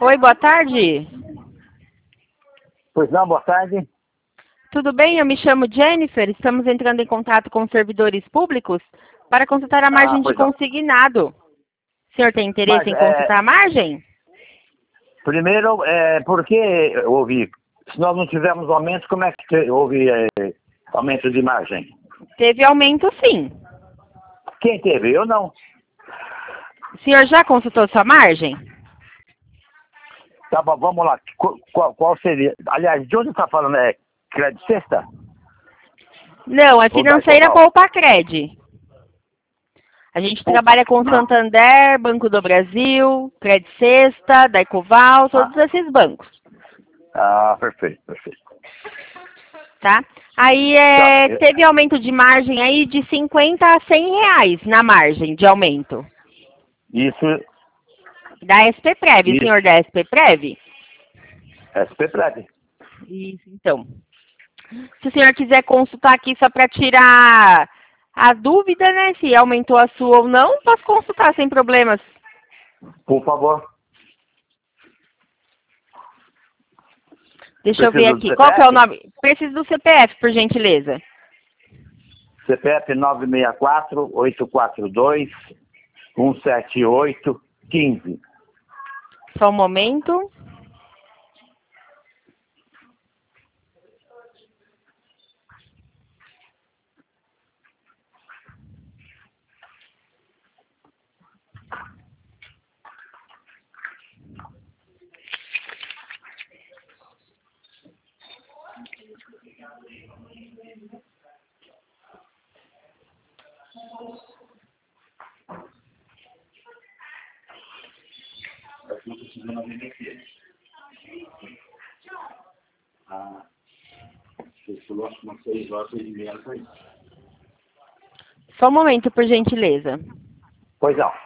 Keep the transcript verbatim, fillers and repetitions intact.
Oi, boa tarde. Pois não, boa tarde. Tudo bem? Eu me chamo Jennifer. Estamos entrando em contato com servidores públicos para consultar a margem Ah, de pois não. consignado. O senhor tem interesse Mas, em é, consultar a margem? primeiro, é, por que houve, se nós não tivemos aumento, como é que te- houve é, aumento de margem? Teve aumento, sim. Quem teve? Eu não. O senhor já consultou sua margem? Tá bom, vamos lá. Qu- Qual, qual seria? Aliás, de onde está falando? É Crédito Sexta? Não, é Ou da financeira Ecoval? Poupacred. A gente Poupa. trabalha com Santander, Banco do Brasil, Credit Sexta, da Ecoval, Ah, todos esses bancos, ah, perfeito, perfeito. tá? Aí Tá, é, eu- teve aumento de margem aí de cinquenta a cem reais na margem de aumento. isso, Da S P Prev, o senhor isso. da S P Prev? S P Prédio. Isso, então. Se o senhor quiser consultar aqui só para tirar a dúvida, né, se aumentou a sua ou não, posso consultar sem problemas. Por favor. Deixa eu ver Preciso do aqui. Qual que é o C P F? nome? Preciso do C P F, por gentileza. C P F nove seis quatro, oito quatro dois, um sete oito, um cinco. Só um momento. Só um momento, por gentileza. Pois não.